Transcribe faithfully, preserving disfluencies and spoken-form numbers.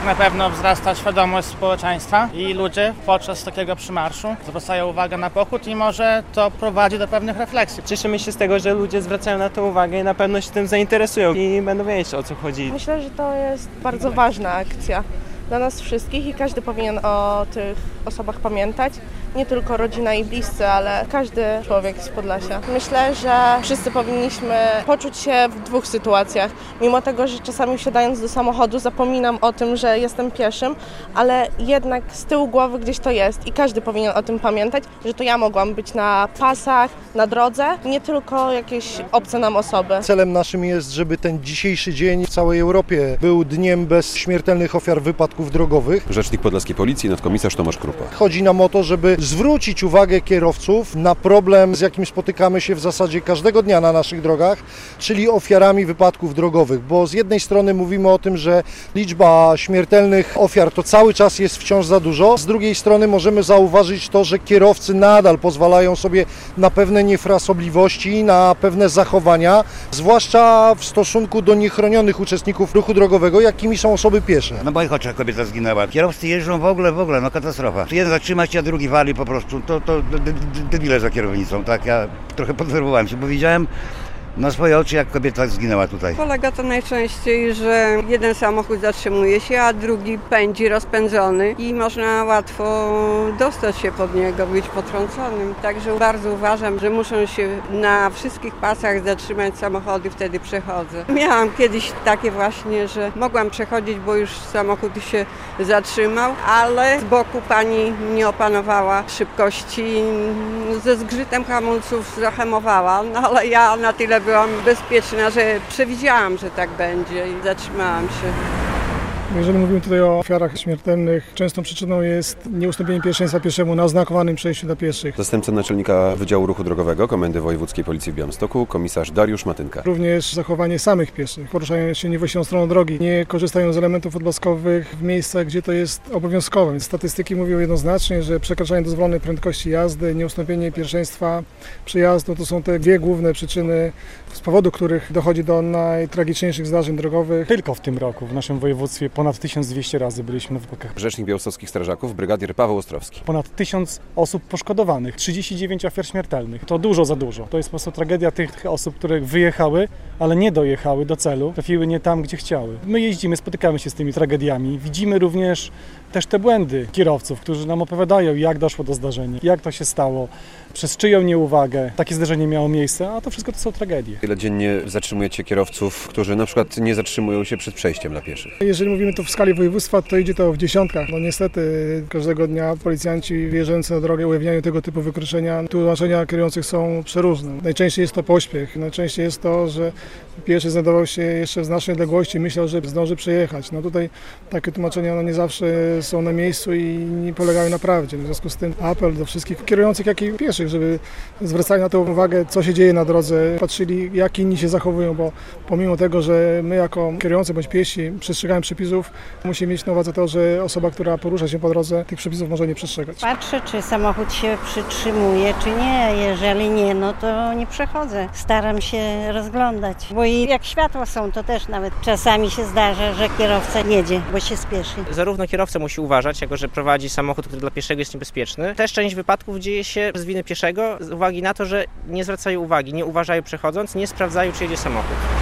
Na pewno wzrasta świadomość społeczeństwa i ludzie podczas takiego przymarszu zwracają uwagę na pochód i może to prowadzi do pewnych refleksji. Cieszymy się z tego, że ludzie zwracają na to uwagę i na pewno się tym zainteresują i będą wiedzieć, o co chodzi. Myślę, że to jest bardzo ważna akcja dla nas wszystkich i każdy powinien o tych osobach pamiętać. Nie tylko rodzina i bliscy, ale każdy człowiek z Podlasia. Myślę, że wszyscy powinniśmy poczuć się w dwóch sytuacjach. Mimo tego, że czasami wsiadając do samochodu zapominam o tym, że jestem pieszym, ale jednak z tyłu głowy gdzieś to jest i każdy powinien o tym pamiętać, że to ja mogłam być na pasach, na drodze, nie tylko jakieś obce nam osoby. Celem naszym jest, żeby ten dzisiejszy dzień w całej Europie był dniem bez śmiertelnych ofiar wypadków drogowych. Rzecznik Podlaskiej Policji, nadkomisarz Tomasz Krupa. Chodzi nam o to, żeby zwrócić uwagę kierowców na problem, z jakim spotykamy się w zasadzie każdego dnia na naszych drogach, czyli ofiarami wypadków drogowych, bo z jednej strony mówimy o tym, że liczba śmiertelnych ofiar to cały czas jest wciąż za dużo, z drugiej strony możemy zauważyć to, że kierowcy nadal pozwalają sobie na pewne niefrasobliwości, na pewne zachowania, zwłaszcza w stosunku do niechronionych uczestników ruchu drogowego, jakimi są osoby piesze. Na moich oczach kobieta zginęła. Kierowcy jeżdżą w ogóle, w ogóle, no katastrofa. Jeden zatrzymać się, a drugi wali po prostu. To, to debile za kierownicą, tak? Ja trochę podnerwowałem się, bo widziałem na swoje oczy, jak kobieta zginęła tutaj. Polega to najczęściej, że jeden samochód zatrzymuje się, a drugi pędzi rozpędzony i można łatwo dostać się pod niego, być potrąconym. Także bardzo uważam, że muszą się na wszystkich pasach zatrzymać samochody, wtedy przechodzę. Miałam kiedyś takie właśnie, że mogłam przechodzić, bo już samochód się zatrzymał, ale z boku pani nie opanowała szybkości, ze zgrzytem hamulców zahamowała, no ale ja na tyle byłam bezpieczna, że przewidziałam, że tak będzie i zatrzymałam się. Jeżeli mówimy tutaj o ofiarach śmiertelnych, częstą przyczyną jest nieustąpienie pierwszeństwa pieszemu na oznakowanym przejściu dla pieszych. Zastępca naczelnika Wydziału Ruchu Drogowego Komendy Wojewódzkiej Policji w Białymstoku, komisarz Dariusz Matynka. Również zachowanie samych pieszych, poruszając się niewłaściwą stroną drogi, nie korzystają z elementów odblaskowych w miejscach, gdzie to jest obowiązkowe. Więc statystyki mówią jednoznacznie, że przekraczanie dozwolonej prędkości jazdy, nieustąpienie pierwszeństwa przejazdu to są te dwie główne przyczyny, z powodu których dochodzi do najtragiczniejszych zdarzeń drogowych. Tylko w tym roku w naszym województwie ponad tysiąc dwieście razy byliśmy na wypadkach. Rzecznik białostockich strażaków, brygadier Paweł Ostrowski. Ponad tysiąc osób poszkodowanych, trzydzieści dziewięć ofiar śmiertelnych. To dużo za dużo. To jest po prostu tragedia tych osób, które wyjechały, ale nie dojechały do celu, trafiły nie tam, gdzie chciały. My jeździmy, spotykamy się z tymi tragediami. Widzimy również też te błędy kierowców, którzy nam opowiadają, jak doszło do zdarzenia, jak to się stało, przez czyją nieuwagę takie zdarzenie miało miejsce, a to wszystko to są tragedie. Ile dziennie zatrzymujecie kierowców, którzy na przykład nie zatrzymują się przed przejściem dla pieszych? Jeżeli mówimy tu w skali województwa, to idzie to w dziesiątkach. No niestety każdego dnia policjanci wjeżdżający na drogę ujawniają tego typu wykroczenia. Tłumaczenia kierujących są przeróżne. Najczęściej jest to pośpiech, najczęściej jest to, że pieszy znajdował się jeszcze w znacznej odległości i myślał, że zdąży przejechać. No tutaj takie tłumaczenia no nie zawsze są na miejscu i nie polegają na prawdzie. W związku z tym apel do wszystkich kierujących, jak i pieszych, żeby zwracali na to uwagę, co się dzieje na drodze, patrzyli, jak inni się zachowują, bo pomimo tego, że my jako kierujący bądź piesi przestrzegamy przepisów, musimy mieć na uwadze to, że osoba, która porusza się po drodze, tych przepisów może nie przestrzegać. Patrzę, czy samochód się przytrzymuje, czy nie. Jeżeli nie, no to nie przechodzę. Staram się rozglądać, bo i jak światła są, to też nawet czasami się zdarza, że kierowca jedzie, bo się spieszy. Zarówno kierowca musi uważać, jako że prowadzi samochód, który dla pieszego jest niebezpieczny. Też część wypadków dzieje się z winy pieszego z uwagi na to, że nie zwracają uwagi, nie uważają przechodząc, nie sprawdzają, czy jedzie samochód.